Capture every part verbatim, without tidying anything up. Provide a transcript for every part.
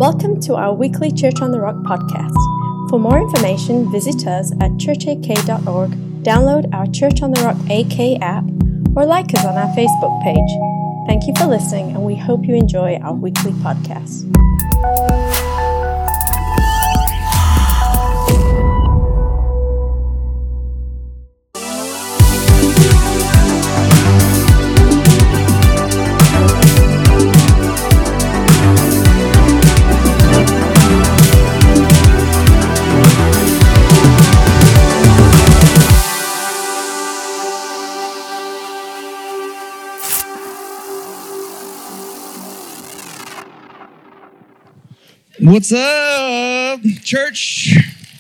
Welcome to our weekly Church on the Rock podcast. For more information, visit us at church a k dot org, download our Church on the Rock A K app, or like us on our Facebook page. Thank you for listening, and we hope you enjoy our weekly podcast. What's up, church?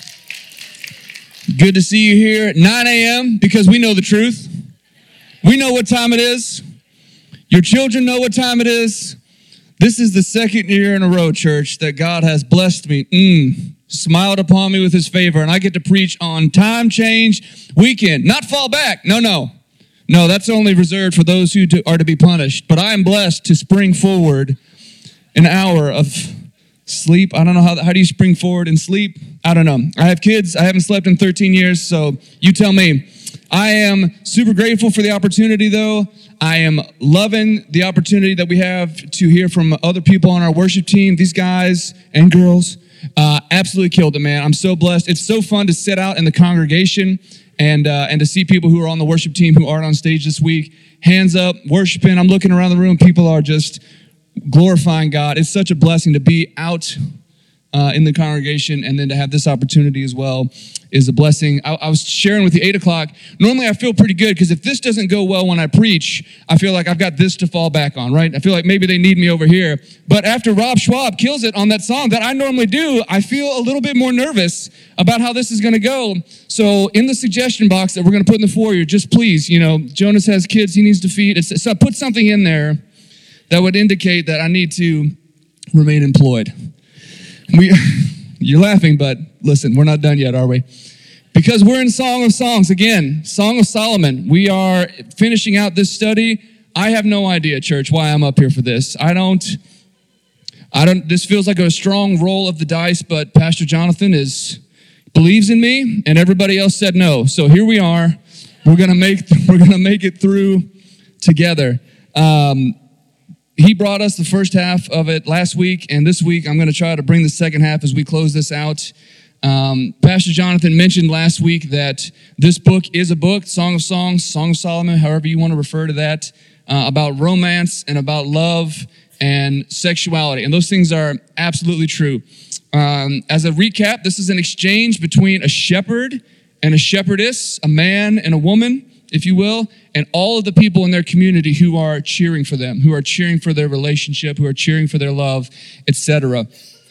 Good to see you here at nine a.m. because we know the truth. We know what time it is. Your children know what time it is. This is the second year in a row, church, that God has blessed me, mm, smiled upon me with his favor, and I get to preach on Time Change Weekend. Not fall back. No, no. No, that's only reserved for those who do, are to be punished. But I am blessed to spring forward an hour of sleep. I don't know how, how do you spring forward and sleep? I don't know. I have kids. I haven't slept in thirteen years, so you tell me. I am super grateful for the opportunity, though. I am loving the opportunity that we have to hear from other people on our worship team. These guys and girls uh, absolutely killed it, man. I'm so blessed. It's so fun to sit out in the congregation and uh, and to see people who are on the worship team who aren't on stage this week. Hands up, worshiping. I'm looking around the room. People are just glorifying God. It's such a blessing to be out uh, in the congregation, and then to have this opportunity as well is a blessing. I, I was sharing with you eight o'clock. Normally I feel pretty good because if this doesn't go well when I preach, I feel like I've got this to fall back on, right? I feel like maybe they need me over here. But after Rob Schwab kills it on that song that I normally do, I feel a little bit more nervous about how this is going to go. So in the suggestion box that we're going to put in the foyer, just please, you know, Jonas has kids he needs to feed. It's, so put something in there that would indicate that I need to remain employed. We, you're laughing, but listen, we're not done yet, are we? Because we're in Song of Songs again, Song of Solomon. We are finishing out this study. I have no idea, church, why I'm up here for this. I don't, I don't, this feels like a strong roll of the dice, but Pastor Jonathan is, believes in me, and everybody else said no. So here we are. We're gonna make, we're gonna make it through together. Um, He brought us the first half of it last week, and this week I'm going to try to bring the second half as we close this out. Um, Pastor Jonathan mentioned last week that this book is a book, Song of Songs, Song of Solomon, however you want to refer to that, uh, about romance and about love and sexuality. And those things are absolutely true. Um, as a recap, this is an exchange between a shepherd and a shepherdess, a man and a woman, if you will, and all of the people in their community who are cheering for them, who are cheering for their relationship, who are cheering for their love, et cetera.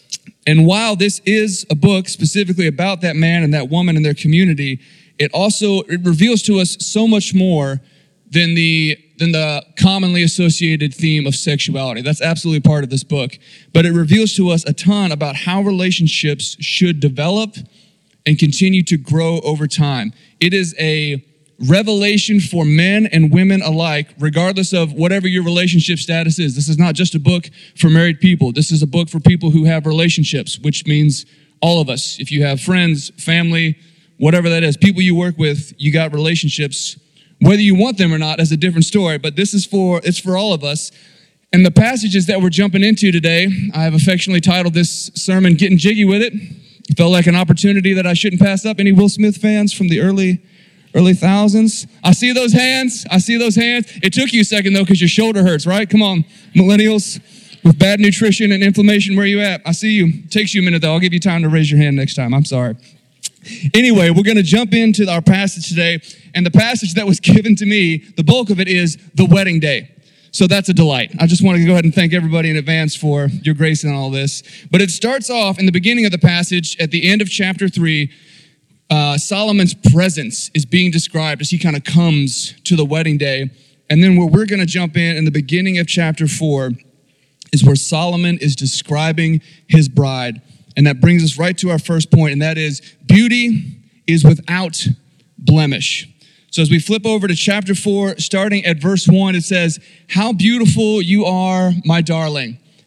And while this is a book specifically about that man and that woman in their community, it also it reveals to us so much more than the than the commonly associated theme of sexuality. That's absolutely part of this book. But it reveals to us a ton about how relationships should develop and continue to grow over time. It is a revelation for men and women alike, regardless of whatever your relationship status is. This is not just a book for married people. This is a book for people who have relationships, which means all of us. If you have friends, family, whatever that is, people you work with, you got relationships. Whether you want them or not is a different story, but this is for, it's for all of us. And the passages that we're jumping into today, I have affectionately titled this sermon, Getting Jiggy With It. It felt like an opportunity that I shouldn't pass up. Any Will Smith fans from the early Early thousands. I see those hands. I see those hands. It took you a second, though, because your shoulder hurts, right? Come on, millennials with bad nutrition and inflammation, where you at? I see you. Takes you a minute, though. I'll give you time to raise your hand next time. I'm sorry. Anyway, we're going to jump into our passage today. And the passage that was given to me, the bulk of it is the wedding day. So that's a delight. I just want to go ahead and thank everybody in advance for your grace in all this. But it starts off in the beginning of the passage, at the end of chapter three, Uh, Solomon's presence is being described as he kind of comes to the wedding day. And then where we're going to jump in in the beginning of chapter four is where Solomon is describing his bride. And that brings us right to our first point, and that is beauty is without blemish. So as we flip over to chapter four, starting at verse one, it says, "How beautiful you are, my darling.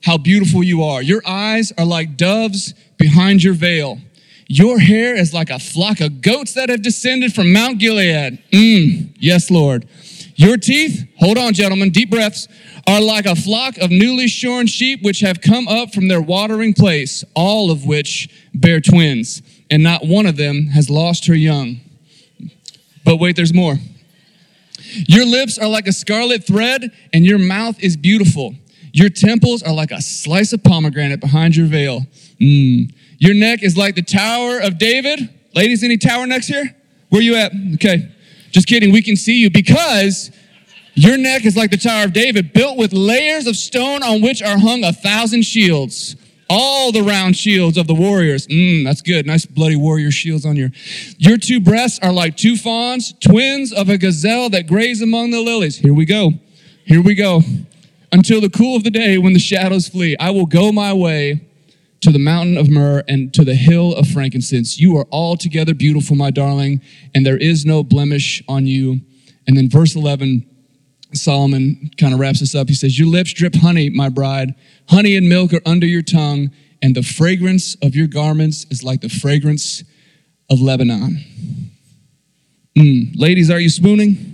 how beautiful you are. Your eyes are like doves behind your veil. Your hair is like a flock of goats that have descended from Mount Gilead. Mm, yes, Lord. Your teeth, hold on, gentlemen, deep breaths, are like a flock of newly shorn sheep which have come up from their watering place, all of which bear twins, and not one of them has lost her young. But wait, there's more. Your lips are like a scarlet thread, and your mouth is beautiful. Your temples are like a slice of pomegranate behind your veil. Mm. Your neck is like the Tower of David. Ladies, any tower necks here? Where you at? Okay. Just kidding. We can see you because your neck is like the Tower of David, built with layers of stone on which are hung a thousand shields. All the round shields of the warriors. Mmm, that's good. Nice bloody warrior shields on your. Your two breasts are like two fawns, twins of a gazelle that graze among the lilies. Here we go. Here we go. Until the cool of the day when the shadows flee, I will go my way to the mountain of myrrh and to the hill of frankincense. You are altogether beautiful, my darling, and there is no blemish on you. And then verse eleven, Solomon kind of wraps this up. He says, your lips drip honey, my bride. Honey and milk are under your tongue, and the fragrance of your garments is like the fragrance of Lebanon. Mm. Ladies, are you spooning?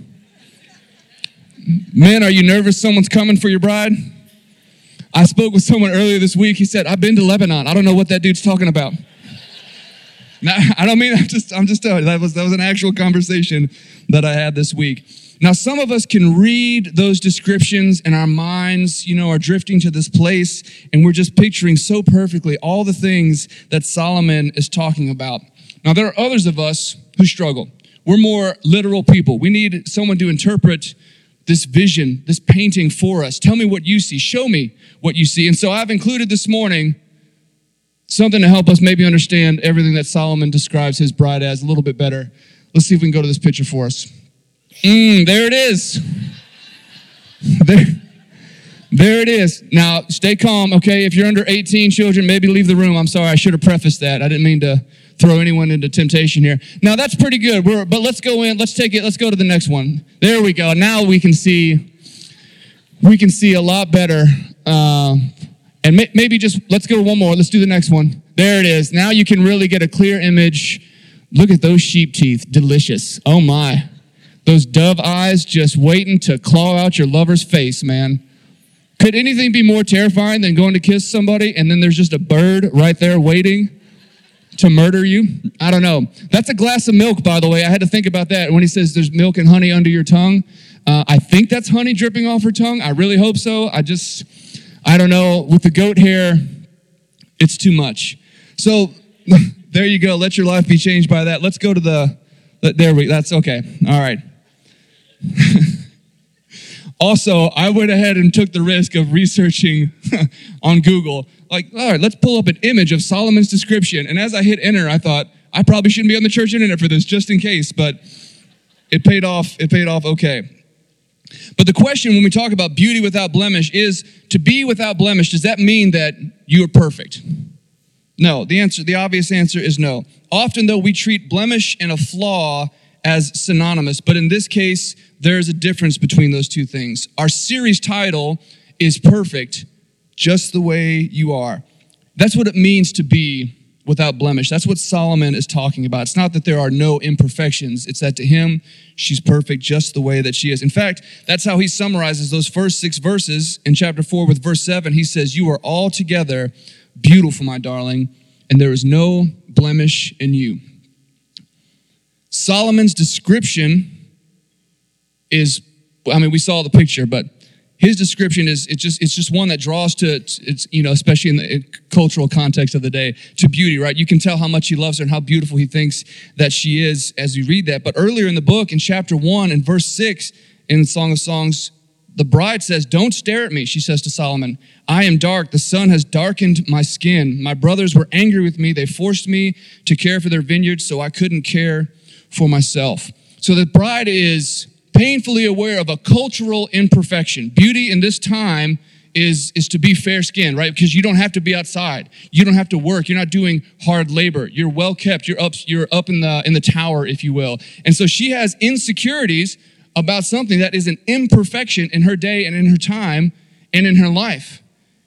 Men, are you nervous someone's coming for your bride? I spoke with someone earlier this week. He said, I've been to Lebanon. I don't know what that dude's talking about. Now, I don't mean, I'm just, I'm just telling you, that was, that was an actual conversation that I had this week. Now, some of us can read those descriptions and our minds, you know, are drifting to this place and we're just picturing so perfectly all the things that Solomon is talking about. Now, there are others of us who struggle. We're more literal people. We need someone to interpret this vision, this painting for us. Tell me what you see. Show me what you see. And so I've included this morning something to help us maybe understand everything that Solomon describes his bride as a little bit better. Let's see if we can go to this picture for us. Mm, there it is. There, there it is. Now, stay calm, okay? If you're under eighteen, children, maybe leave the room. I'm sorry, I should have prefaced that. I didn't mean to throw anyone into temptation here. Now, that's pretty good. We're, but let's go in. Let's take it. Let's go to the next one. There we go. Now we can see, we can see a lot better. Uh, and may, maybe just, let's go one more. Let's do the next one. There it is. Now you can really get a clear image. Look at those sheep teeth. Delicious. Oh, my. Those dove eyes just waiting to claw out your lover's face, man. Could anything be more terrifying than going to kiss somebody and then there's just a bird right there waiting to murder you? I don't know. That's a glass of milk, by the way. I had to think about that. When he says there's milk and honey under your tongue, uh, I think that's honey dripping off her tongue. I really hope so. I just, I don't know. With the goat hair, it's too much. So there you go. Let your life be changed by that. Let's go to the, there we, that's okay. All right. Also, I went ahead and took the risk of researching on Google. Like, all right, let's pull up an image of Solomon's description. And as I hit enter, I thought, I probably shouldn't be on the church internet for this, just in case. But it paid off. It paid off okay. But the question when we talk about beauty without blemish is, to be without blemish, does that mean that you are perfect? No. The answer, the obvious answer is no. Often, though, we treat blemish and a flaw as synonymous, but in this case, there's a difference between those two things. Our series title is Perfect, Just the Way You Are. That's what it means to be without blemish. That's what Solomon is talking about. It's not that there are no imperfections. It's that to him, she's perfect just the way that she is. In fact, that's how he summarizes those first six verses in chapter four with verse seven. He says, you are altogether beautiful, my darling, and there is no blemish in you. Solomon's description is, I mean, we saw the picture, but his description is, it's just, it's just one that draws to, it's, you know, especially in the cultural context of the day, to beauty, right? You can tell how much he loves her and how beautiful he thinks that she is as you read that. But earlier in the book, in chapter one, in verse six, in Song of Songs, the bride says, don't stare at me, she says to Solomon. I am dark. The sun has darkened my skin. My brothers were angry with me. They forced me to care for their vineyards, so I couldn't care for myself. So the bride is painfully aware of a cultural imperfection. Beauty in this time is, is to be fair-skinned, right? Because you don't have to be outside. You don't have to work. You're not doing hard labor. You're well-kept. You're up, you're up in the, in the tower, if you will. And so she has insecurities about something that is an imperfection in her day and in her time and in her life.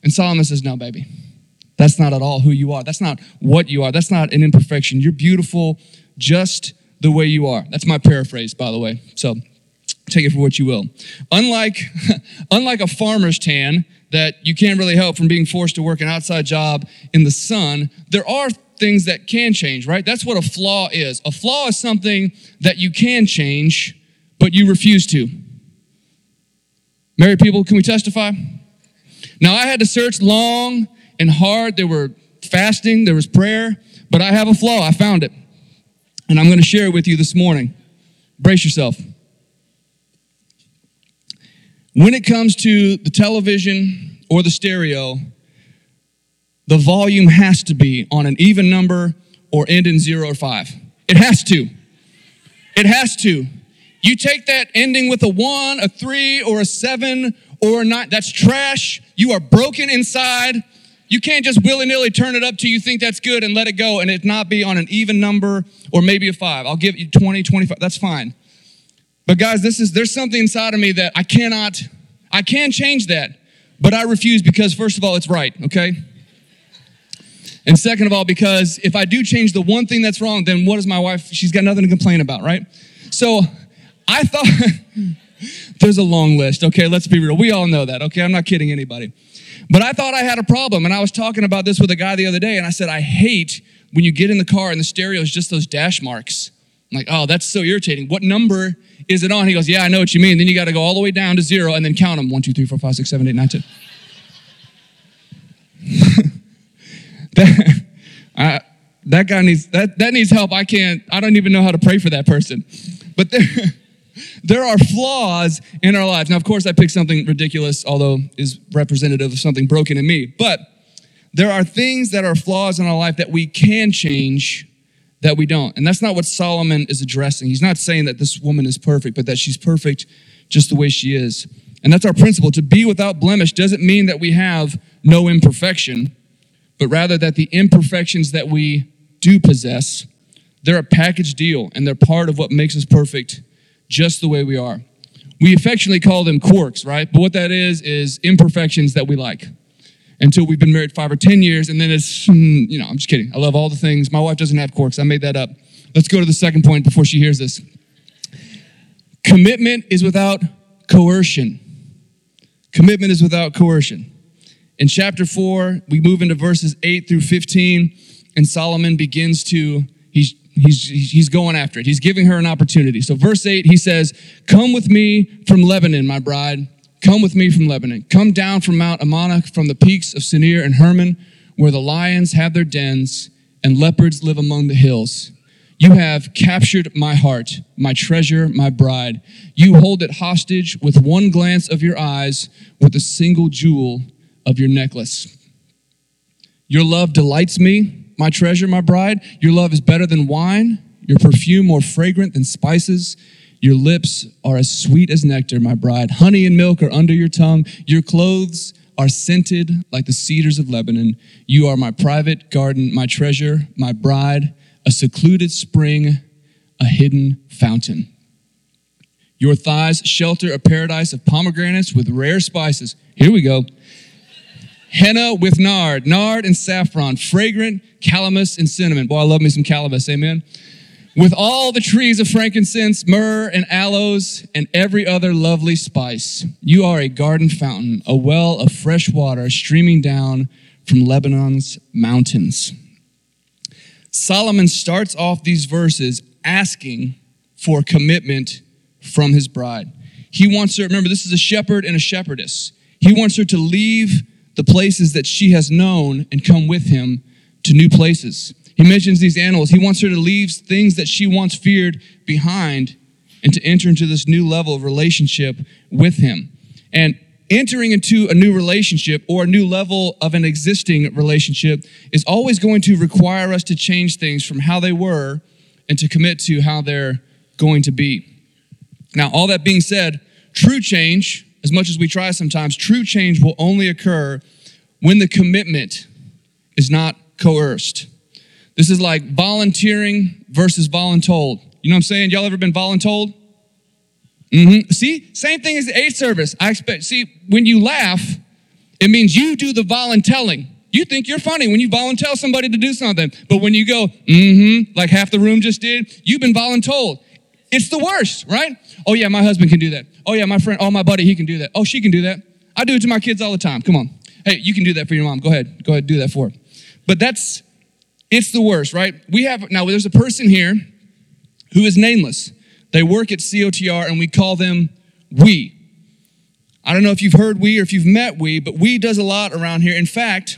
And Solomon says, no, baby, that's not at all who you are. That's not what you are. That's not an imperfection. You're beautiful just the way you are. That's my paraphrase, by the way. So take it for what you will. Unlike, unlike a farmer's tan that you can't really help from being forced to work an outside job in the sun, there are things that can change, right? That's what a flaw is. A flaw is something that you can change, but you refuse to. Married people, can we testify? Now, I had to search long and hard. There were fasting, there was prayer, but I have a flaw. I found it. And I'm going to share it with you this morning. Brace yourself. When it comes to the television or the stereo, the volume has to be on an even number or end in zero or five. It has to. It has to. You take that ending with a one, a three, or a seven, or a nine, that's trash. You are broken inside. You can't just willy-nilly turn it up till you think that's good and let it go and it not be on an even number or maybe a five. I'll give you twenty, twenty-five, that's fine. But guys, this is there's something inside of me that I cannot, I can change that, but I refuse because first of all, it's right, okay? And second of all, because if I do change the one thing that's wrong, then what is my wife? She's got nothing to complain about, right? So I thought, there's a long list, okay? Let's be real. We all know that, okay? I'm not kidding anybody. But I thought I had a problem, and I was talking about this with a guy the other day, and I said, I hate when you get in the car and the stereo is just those dash marks. I'm like, oh, that's so irritating. What number is it on? He goes, yeah, I know what you mean. Then you got to go all the way down to zero and then count them. One, two, three, four, five, six, seven, eight, nine, ten. that, I, that guy needs, that, that needs help. I can't, I don't even know how to pray for that person. But there, there are flaws in our lives. Now, of course, I picked something ridiculous, although is representative of something broken in me. But there are things that are flaws in our life that we can change that we don't. And that's not what Solomon is addressing. He's not saying that this woman is perfect, but that she's perfect just the way she is. And that's our principle. To be without blemish doesn't mean that we have no imperfection, but rather that the imperfections that we do possess, they're a package deal, and they're part of what makes us perfect just the way we are. We affectionately call them quirks, right? But what that is, is imperfections that we like until we've been married five or ten years, and then it's, you know, I'm just kidding. I love all the things. My wife doesn't have quirks. I made that up. Let's go to the second point before she hears this. Commitment is without coercion. Commitment is without coercion. In chapter four, we move into verses eight through fifteen, and Solomon begins to, he's He's, he's going after it. He's giving her an opportunity. So verse eight, he says, come with me from Lebanon, my bride. Come with me from Lebanon. Come down from Mount Amanah, from the peaks of Senir and Hermon, where the lions have their dens and leopards live among the hills. You have captured my heart, my treasure, my bride. You hold it hostage with one glance of your eyes, with a single jewel of your necklace. Your love delights me, my treasure, my bride. Your love is better than wine, your perfume more fragrant than spices. Your lips are as sweet as nectar, my bride. Honey and milk are under your tongue. Your clothes are scented like the cedars of Lebanon. You are my private garden, my treasure, my bride, a secluded spring, a hidden fountain. Your thighs shelter a paradise of pomegranates with rare spices. Here we go. Henna with nard, nard and saffron, fragrant calamus and cinnamon. Boy, I love me some calamus, amen? With all the trees of frankincense, myrrh and aloes, and every other lovely spice. You are a garden fountain, a well of fresh water streaming down from Lebanon's mountains. Solomon starts off these verses asking for commitment from his bride. He wants her, remember, this is a shepherd and a shepherdess. He wants her to leave the places that she has known and come with him to new places. He mentions these animals. He wants her to leave things that she once feared behind and to enter into this new level of relationship with him. And entering into a new relationship or a new level of an existing relationship is always going to require us to change things from how they were and to commit to how they're going to be. Now, all that being said, true change, as much as we try sometimes, true change will only occur when the commitment is not coerced. This is like volunteering versus voluntold. You know what I'm saying? Y'all ever been voluntold? Mm-hmm. See, same thing as the eighth service. I expect, see, when you laugh, It means you do the voluntelling. You think you're funny when you volunteer somebody to do something. But when you go, mm-hmm, like half the room just did, you've been voluntold. It's the worst, right? Oh yeah, my husband can do that. Oh yeah, my friend, oh my buddy, he can do that. Oh, she can do that. I do it to my kids all the time. Come on. Hey, you can do that for your mom. Go ahead. Go ahead, do that for her. But that's, it's the worst, right? We have, now there's a person here who is nameless. They work at C O T R and we call them We. I don't know if you've heard We or if you've met We, but We does a lot around here. In fact,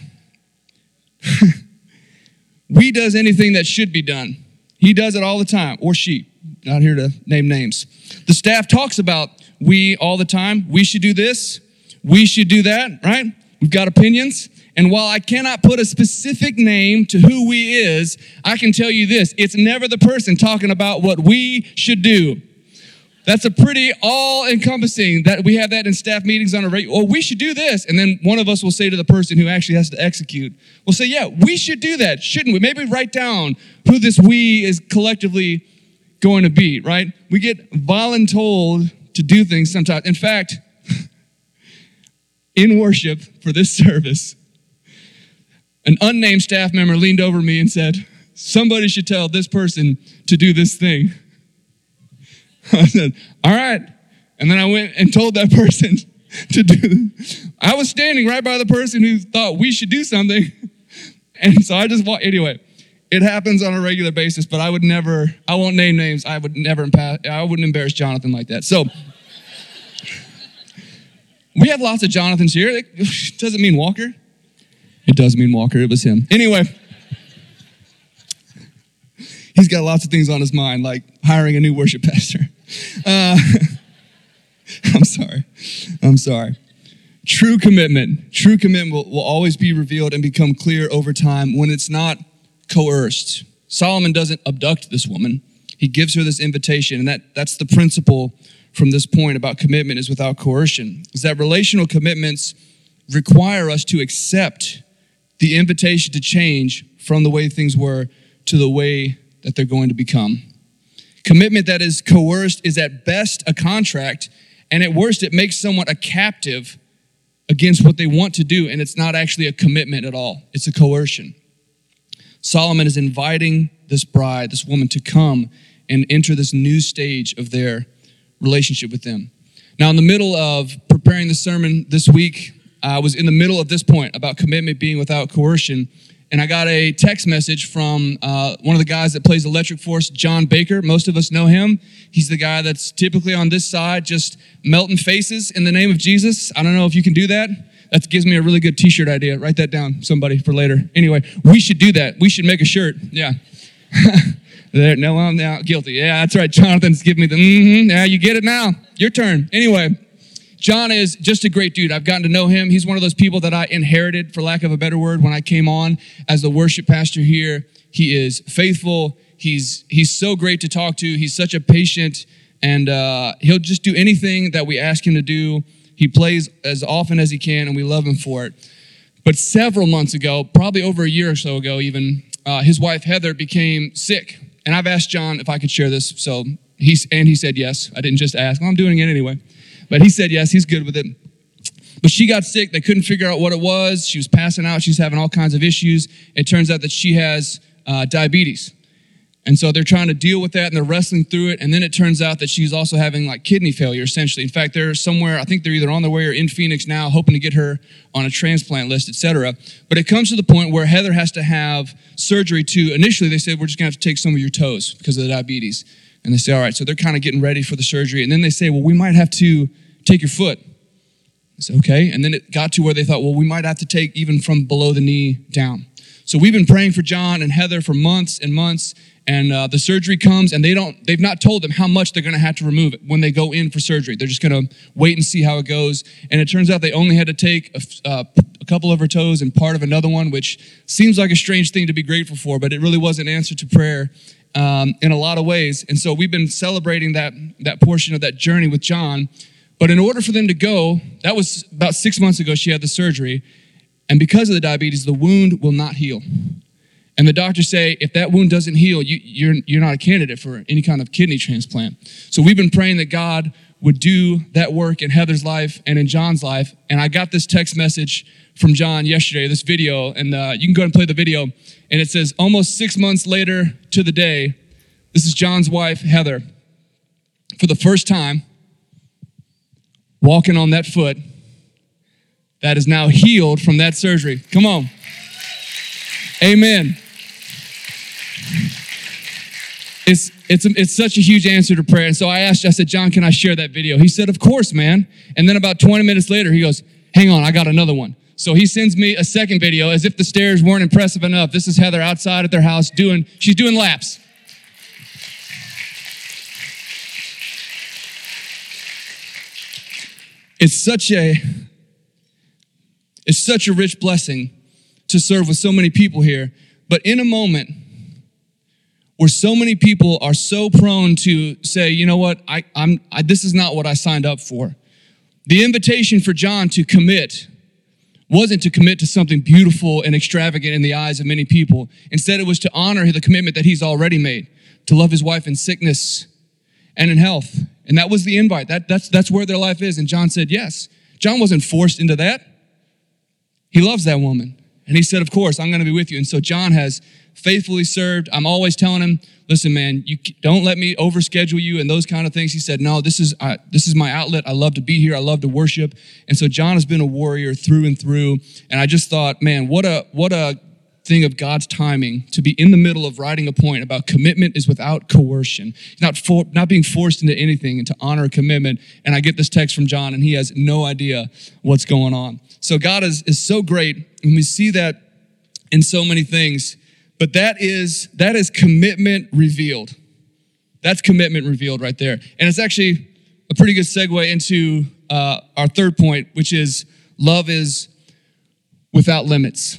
We does anything that should be done. He does it all the time, or she. Not here to name names. The staff talks about We all the time. We should do this. We should do that, right? We've got opinions. And while I cannot put a specific name to who We is, I can tell you this. It's never the person talking about what we should do. That's a pretty all-encompassing, that we have that in staff meetings on a regular, oh, we should do this. And then one of us will say to the person who actually has to execute, we'll say, yeah, we should do that, shouldn't we? Maybe write down who this we is collectively going to be, right? We get voluntold to do things sometimes. In fact, in worship for this service, an unnamed staff member leaned over me and said, somebody should tell this person to do this thing. I said, all right. And then I went and told that person to do, I was standing right by the person who thought we should do something. And so I just walked, anyway, it happens on a regular basis, but I would never, I won't name names. I would never, I wouldn't embarrass Jonathan like that. So we have lots of Jonathans here. It doesn't mean Walker. It does mean Walker. It was him. Anyway. He's got lots of things on his mind, like hiring a new worship pastor. Uh, I'm sorry. I'm sorry. True commitment. True commitment will, will always be revealed and become clear over time when it's not coerced. Solomon doesn't abduct this woman. He gives her this invitation, and that, that's the principle from this point about commitment is without coercion, is that relational commitments require us to accept the invitation to change from the way things were to the way that they're going to become. Commitment that is coerced is at best a contract, and at worst it makes someone a captive against what they want to do, and it's not actually a commitment at all. It's a coercion. Solomon is inviting this bride, this woman, to come and enter this new stage of their relationship with them. Now, in the middle of preparing the sermon this week, I was in the middle of this point about commitment being without coercion, and I got a text message from uh, one of the guys that plays Electric Force, John Baker. Most of us know him. He's the guy that's typically on this side, just melting faces in the name of Jesus. I don't know if you can do that. That gives me a really good t-shirt idea. Write that down, somebody, for later. Anyway, we should do that. We should make a shirt. Yeah. There, no, I'm now guilty. Yeah, that's right. Jonathan's giving me the, mm-hmm. Yeah, you get it now. Your turn. Anyway. John is just a great dude. I've gotten to know him. He's one of those people that I inherited, for lack of a better word, when I came on as the worship pastor here. He is faithful. He's he's so great to talk to. He's such a patient, and uh, he'll just do anything that we ask him to do. He plays as often as he can, and we love him for it. But several months ago, probably over a year or so ago even, uh, his wife Heather became sick. And I've asked John if I could share this, so he's and he said yes. I didn't just ask. Well, I'm doing it anyway. But he said yes, he's good with it. But she got sick. They couldn't figure out what it was. She was passing out. She was having all kinds of issues. It turns out that she has uh, diabetes. And so they're trying to deal with that, and they're wrestling through it. And then it turns out that she's also having like kidney failure, essentially. In fact, they're somewhere, I think they're either on their way or in Phoenix now, hoping to get her on a transplant list, et cetera. But it comes to the point where Heather has to have surgery to, initially they said, we're just going to have to take some of your toes because of the diabetes. And they say, all right, so they're kind of getting ready for the surgery. And then they say, well, we might have to take your foot. I said, okay. And then it got to where they thought, well, we might have to take even from below the knee down. So we've been praying for John and Heather for months and months. And uh, the surgery comes, and they don't, they've not told them how much they're going to have to remove it when they go in for surgery. They're just going to wait and see how it goes. And it turns out they only had to take a, uh, a couple of her toes and part of another one, which seems like a strange thing to be grateful for, but it really was an answer to prayer um, in a lot of ways. And so we've been celebrating that, that portion of that journey with John. But in order for them to go, that was about six months ago she had the surgery. And because of the diabetes, the wound will not heal. And the doctors say, if that wound doesn't heal, you, you're, you're not a candidate for any kind of kidney transplant. So we've been praying that God would do that work in Heather's life and in John's life. And I got this text message from John yesterday, this video, and uh, you can go ahead and play the video. And it says, almost six months later to the day, this is John's wife, Heather, for the first time, walking on that foot that is now healed from that surgery. Come on. Amen. It's it's it's such a huge answer to prayer. And so I asked, I said, John, can I share that video? He said, of course, man. And then about twenty minutes later, he goes, hang on, I got another one. So he sends me a second video as if the stairs weren't impressive enough. This is Heather outside at their house doing, she's doing laps. It's such a, it's such a rich blessing to serve with so many people here. But in a moment where so many people are so prone to say, you know what, I, I'm, I, this is not what I signed up for. The invitation for John to commit wasn't to commit to something beautiful and extravagant in the eyes of many people. Instead, it was to honor the commitment that he's already made, to love his wife in sickness and in health. And that was the invite. That, that's, that's where their life is. And John said yes. John wasn't forced into that. He loves that woman. And he said, of course, I'm going to be with you. And so John has faithfully served. I'm always telling him, listen, man, you don't let me overschedule you and those kind of things. He said, no, this is uh, this is my outlet. I love to be here. I love to worship. And so John has been a warrior through and through. And I just thought, man, what a what a thing of God's timing to be in the middle of writing a point about commitment is without coercion. Not for, not being forced into anything, and to honor a commitment. And I get this text from John, and he has no idea what's going on. So God is, is so great, and we see that in so many things. But that is that is commitment revealed. That's commitment revealed right there. And it's actually a pretty good segue into uh, our third point, which is love is without limits.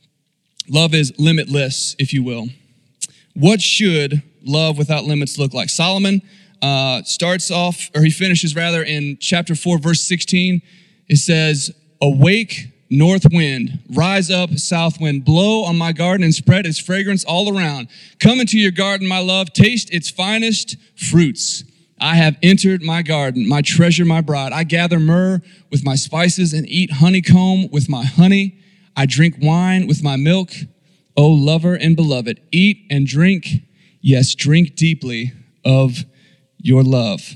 Love is limitless, if you will. What should love without limits look like? Solomon uh, starts off, or he finishes rather, in chapter four, verse sixteen. It says, awake, north wind, rise up, south wind, blow on my garden and spread its fragrance all around. Come into your garden, my love, taste its finest fruits. I have entered my garden, my treasure, my bride. I gather myrrh with my spices and eat honeycomb with my honey. I drink wine with my milk. O lover and beloved, eat and drink, yes, drink deeply of your love.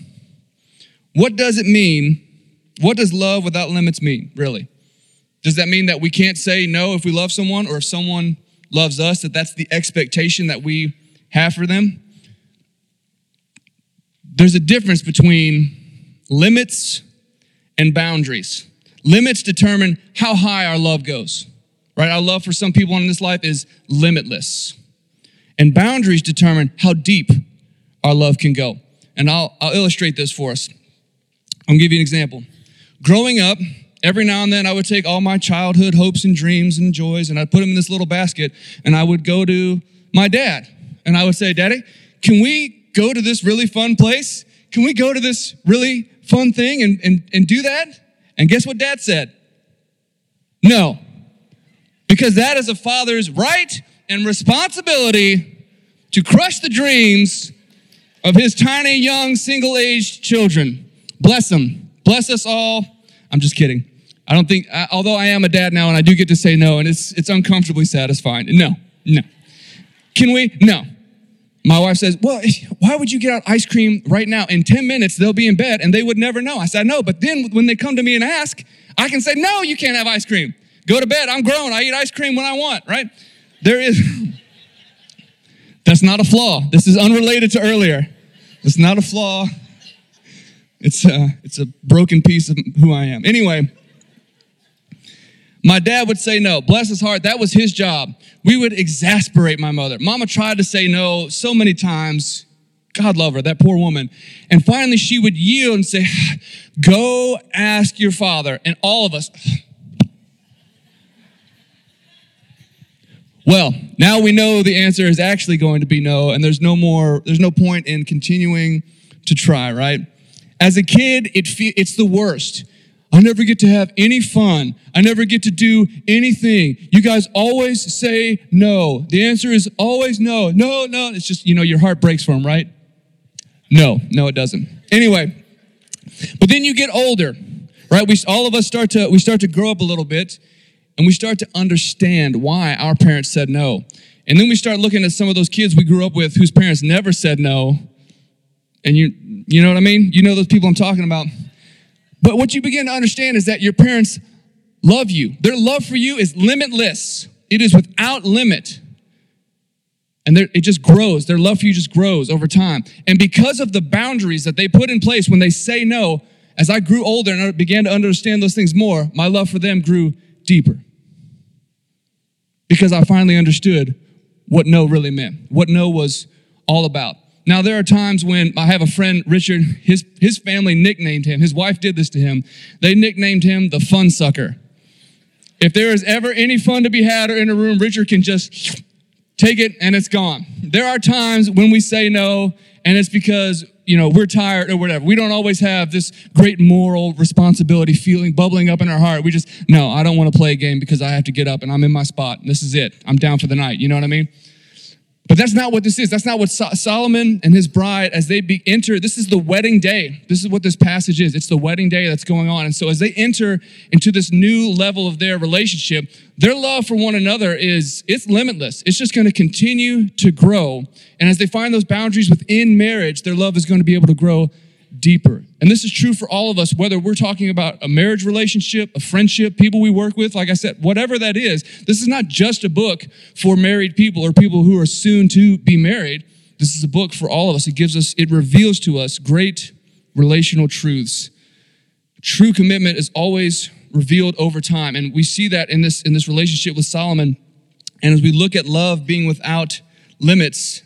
What does it mean? What does love without limits mean, really? Does that mean that we can't say no if we love someone, or if someone loves us, that that's the expectation that we have for them? There's a difference between limits and boundaries. Limits determine how high our love goes, right? Our love for some people in this life is limitless. And boundaries determine how deep our love can go. And I'll, I'll illustrate this for us. I'll give you an example. Growing up, every now and then I would take all my childhood hopes and dreams and joys, and I'd put them in this little basket, and I would go to my dad. And I would say, Daddy, can we go to this really fun place? Can we go to this really fun thing and, and, and do that? And guess what Dad said? No. Because that is a father's right and responsibility to crush the dreams of his tiny, young, single-aged children. Bless them. Bless us all. I'm just kidding. I don't think, I, although I am a dad now and I do get to say no, and it's it's uncomfortably satisfying. No, no. Can we? No. My wife says, well, why would you get out ice cream right now? In ten minutes, they'll be in bed and they would never know. I said, no, but then when they come to me and ask, I can say, no, you can't have ice cream. Go to bed. I'm grown. I eat ice cream when I want, right? There is, that's not a flaw. This is unrelated to earlier. It's not a flaw. It's a, it's a broken piece of who I am. Anyway, my dad would say no. Bless his heart, that was his job. We would exasperate my mother. Mama tried to say no so many times. God love her, that poor woman. And finally she would yield and say, go ask your father. And all of us, well, now we know the answer is actually going to be no, and there's no more, there's no point in continuing to try, right? As a kid, it fe- it's the worst. I never get to have any fun. I never get to do anything. You guys always say no. The answer is always no. No, no. It's just, you know, your heart breaks for them, right? No, no, it doesn't. Anyway, But then you get older, right? We all of us start to we start to grow up a little bit, and we start to understand why our parents said no. And then we start looking at some of those kids we grew up with whose parents never said no. And you you know what I mean? You know those people I'm talking about. But what you begin to understand is that your parents love you. Their love for you is limitless. It is without limit. And it just grows. Their love for you just grows over time. And because of the boundaries that they put in place when they say no, as I grew older and I began to understand those things more, my love for them grew deeper. Because I finally understood what no really meant, what no was all about. Now, there are times when I have a friend, Richard, his, his family nicknamed him. His wife did this to him. They nicknamed him the fun sucker. If there is ever any fun to be had or in a room, Richard can just take it and it's gone. There are times when we say no, and it's because, you know, we're tired or whatever. We don't always have this great moral responsibility feeling bubbling up in our heart. We just, no, I don't want to play a game because I have to get up and I'm in my spot. And this is it. I'm down for the night. You know what I mean? But that's not what this is. That's not what so- Solomon and his bride, as they be- enter, this is the wedding day. This is what this passage is. It's the wedding day that's going on. And so as they enter into this new level of their relationship, their love for one another is, it's limitless. It's just going to continue to grow. And as they find those boundaries within marriage, their love is going to be able to grow deeper. And this is true for all of us, whether we're talking about a marriage relationship, a friendship, people we work with, like I said, whatever that is. This is not just a book for married people or people who are soon to be married. This is a book for all of us. It gives us, it reveals to us great relational truths. True commitment is always revealed over time. And we see that in this, in this relationship with Solomon. And as we look at love being without limits,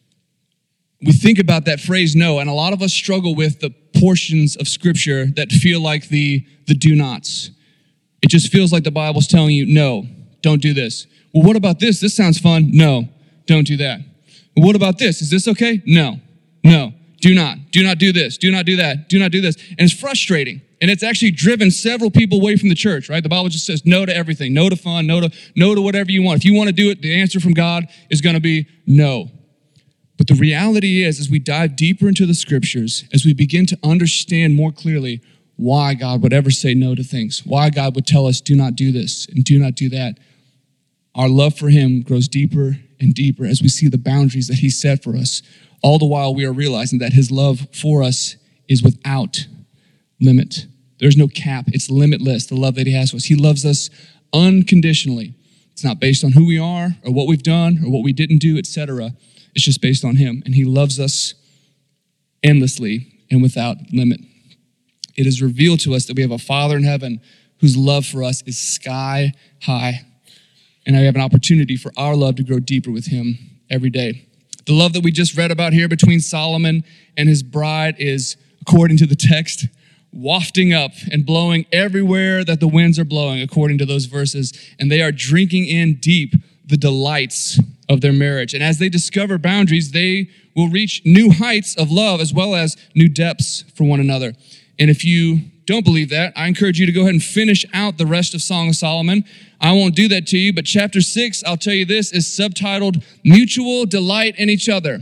we think about that phrase no, and a lot of us struggle with the portions of Scripture that feel like the, the do nots. It just feels like the Bible's telling you, no, don't do this. Well, what about this? This sounds fun. No, don't do that. Well, what about this? Is this okay? No, no, do not. Do not do this. Do not do that. Do not do this. And it's frustrating. And it's actually driven several people away from the church, right? The Bible just says no to everything. No to fun. No to, no to whatever you want. If you want to do it, the answer from God is going to be no. But the reality is, as we dive deeper into the Scriptures, as we begin to understand more clearly why God would ever say no to things, why God would tell us, do not do this and do not do that, our love for him grows deeper and deeper as we see the boundaries that he set for us. All the while we are realizing that his love for us is without limit. There's no cap. It's limitless, the love that he has for us. He loves us unconditionally. It's not based on who we are or what we've done or what we didn't do, et cetera. It's just based on him, and he loves us endlessly and without limit. It is revealed to us that we have a Father in heaven whose love for us is sky high, and we have an opportunity for our love to grow deeper with him every day. The love that we just read about here between Solomon and his bride is, according to the text, wafting up and blowing everywhere that the winds are blowing, according to those verses, and they are drinking in deep the delights of their marriage. And as they discover boundaries, they will reach new heights of love as well as new depths for one another. And if you don't believe that, I encourage you to go ahead and finish out the rest of Song of Solomon. I won't do that to you, but chapter six, I'll tell you this, is subtitled Mutual Delight in Each Other.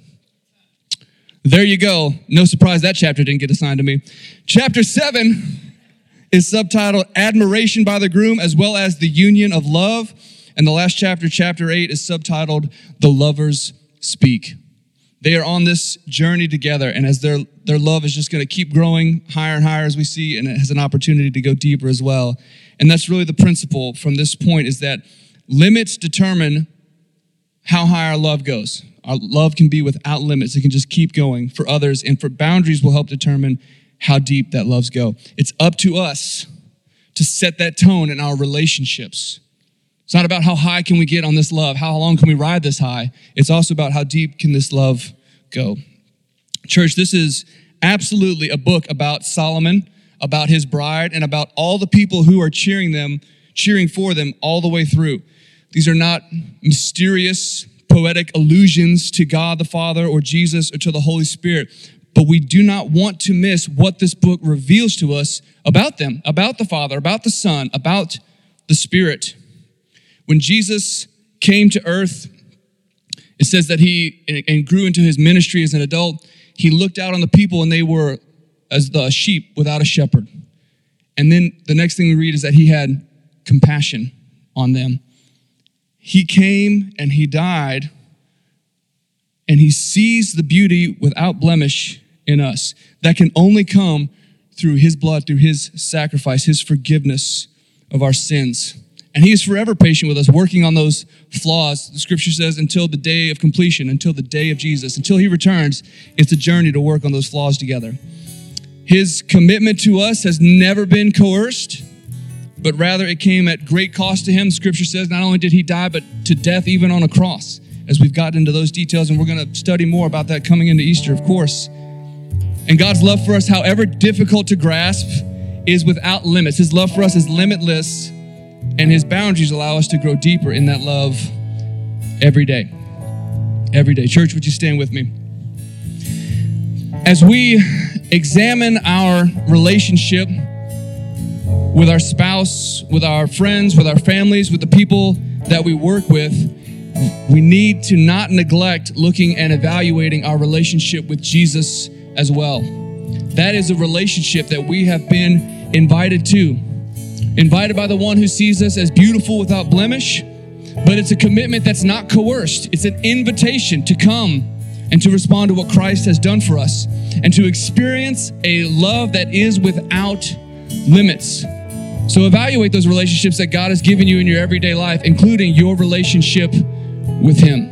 There you go. No surprise that chapter didn't get assigned to me. Chapter seven is subtitled Admiration by the Groom as well as the Union of Love. And the last chapter, chapter eight, is subtitled, The Lovers Speak. They are on this journey together, and as their, their love is just going to keep growing higher and higher as we see, and it has an opportunity to go deeper as well. And that's really the principle from this point, is that limits determine how high our love goes. Our love can be without limits. It can just keep going for others, and for boundaries will help determine how deep that loves go. It's up to us to set that tone in our relationships. It's not about how high can we get on this love, how long can we ride this high. It's also about how deep can this love go. Church, this is absolutely a book about Solomon, about his bride, and about all the people who are cheering them, cheering for them all the way through. These are not mysterious, poetic allusions to God the Father or Jesus or to the Holy Spirit, but we do not want to miss what this book reveals to us about them, about the Father, about the Son, about the Spirit. When Jesus came to earth, it says that he and grew into his ministry as an adult. He looked out on the people and they were as the sheep without a shepherd. And then the next thing we read is that he had compassion on them. He came and he died, and he sees the beauty without blemish in us that can only come through his blood, through his sacrifice, his forgiveness of our sins. And he is forever patient with us, working on those flaws. The scripture says until the day of completion, until the day of Jesus, until he returns, it's a journey to work on those flaws together. His commitment to us has never been coerced, but rather it came at great cost to him. Scripture says not only did he die, but to death even on a cross, as we've gotten into those details, and we're going to study more about that coming into Easter, of course. And God's love for us, however difficult to grasp, is without limits. His love for us is limitless, and his boundaries allow us to grow deeper in that love every day. Every day. Church, would you stand with me? As we examine our relationship with our spouse, with our friends, with our families, with the people that we work with, we need to not neglect looking and evaluating our relationship with Jesus as well. That is a relationship that we have been invited to. Invited by the one who sees us as beautiful without blemish, but it's a commitment that's not coerced. It's an invitation to come and to respond to what Christ has done for us and to experience a love that is without limits. So evaluate those relationships that God has given you in your everyday life, including your relationship with him.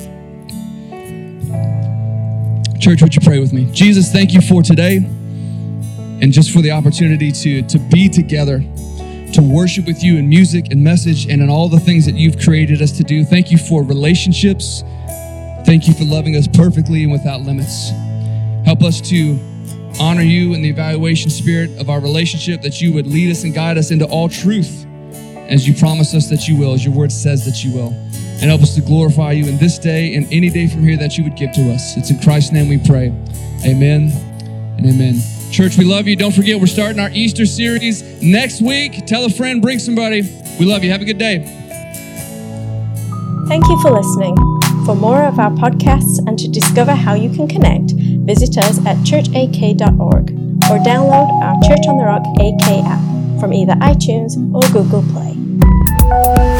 Church, would you pray with me? Jesus, thank you for today and just for the opportunity to, to be together, to worship with you in music and message and in all the things that you've created us to do. Thank you for relationships. Thank you for loving us perfectly and without limits. Help us to honor you in the evaluation spirit of our relationship, that you would lead us and guide us into all truth as you promise us that you will, as your word says that you will. And help us to glorify you in this day and any day from here that you would give to us. It's in Christ's name we pray. Amen and amen. Church, we love you. Don't forget, we're starting our Easter series next week. Tell a friend, bring somebody. We love you. Have a good day. Thank you for listening. For more of our podcasts and to discover how you can connect, visit us at church a k dot org or download our Church on the Rock A K app from either iTunes or Google Play.